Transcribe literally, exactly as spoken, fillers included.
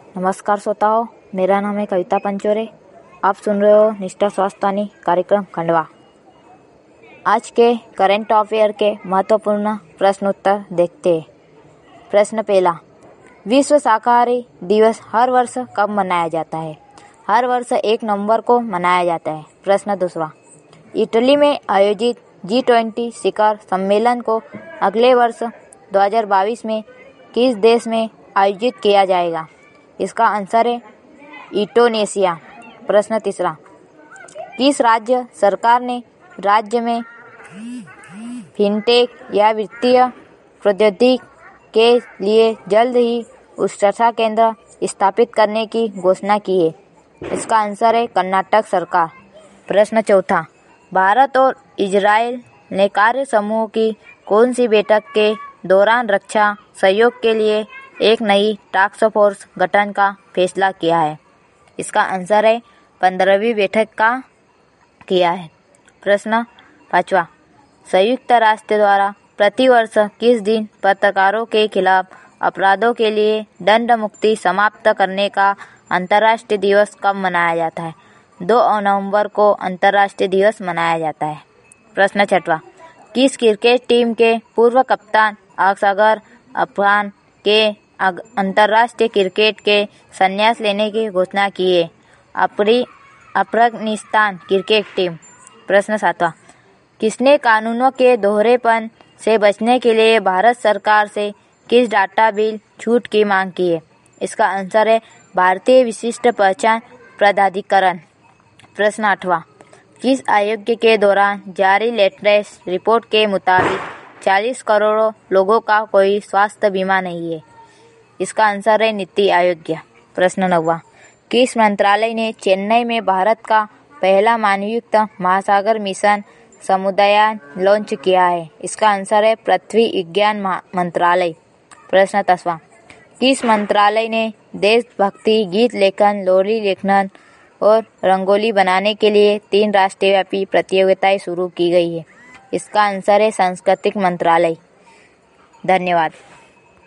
नमस्कार श्रोताओं, मेरा नाम है कविता पंचोरे। आप सुन रहे हो निष्ठा स्वास्थ्यवाणी कार्यक्रम खंडवा। आज के करंट अफेयर के महत्वपूर्ण प्रश्न उत्तर देखते हैं। प्रश्न पहला, विश्व शाकाहारी दिवस हर वर्ष कब मनाया जाता है? हर वर्ष एक नवंबर को मनाया जाता है। प्रश्न दूसरा, इटली में आयोजित जी ट्वेंटी शिखर सम्मेलन को अगले वर्ष दो हज़ार बाईस में किस देश में आयोजित किया जाएगा? इसका आंसर है इंडोनेशिया। प्रश्न तीसरा, किस राज्य सरकार ने राज्य में फिनटेक या वित्तीय प्रौद्योगिकी के लिए जल्द ही उत्कृष्टता केंद्र स्थापित करने की घोषणा की है? इसका आंसर है कर्नाटक सरकार। प्रश्न चौथा, भारत और इजराइल ने कार्य समूह की कौन सी बैठक के दौरान रक्षा सहयोग के लिए एक नई टास्क फोर्स गठन का फैसला किया है? इसका आंसर है पंद्रहवीं बैठक का किया है। प्रश्न पांचवा, संयुक्त राष्ट्र द्वारा प्रतिवर्ष किस दिन पत्रकारों के खिलाफ अपराधों के लिए दंड मुक्ति समाप्त करने का अंतर्राष्ट्रीय दिवस कब मनाया जाता है? दो नवंबर को अंतर्राष्ट्रीय दिवस मनाया जाता है। प्रश्न छठवां, किस क्रिकेट टीम के पूर्व कप्तान अक्सर अफगान के अंतर्राष्ट्रीय क्रिकेट के संन्यास लेने की घोषणा की है? अपनी अफगानिस्तान क्रिकेट टीम। प्रश्न सातवां, किसने कानूनों के दोहरेपन से बचने के लिए भारत सरकार से किस डाटा बिल छूट की मांग की है? इसका आंसर है भारतीय विशिष्ट पहचान प्राधिकरण। प्रश्न आठवां, किस आयोग के दौरान जारी लेटेस्ट रिपोर्ट के मुताबिक चालीस करोड़ लोगों का कोई स्वास्थ्य बीमा नहीं है? इसका आंसर है नीति आयोग। प्रश्न नौवां, किस मंत्रालय ने चेन्नई में भारत का पहला मानवयुक्त महासागर मिशन समुद्रयान लॉन्च किया है? इसका आंसर है पृथ्वी विज्ञान मंत्रालय। प्रश्न दसवां, किस मंत्रालय ने देशभक्ति गीत लेखन, लोरी लेखन और रंगोली बनाने के लिए तीन राष्ट्रव्यापी प्रतियोगिताएं शुरू की गई है? इसका आंसर है सांस्कृतिक मंत्रालय। धन्यवाद।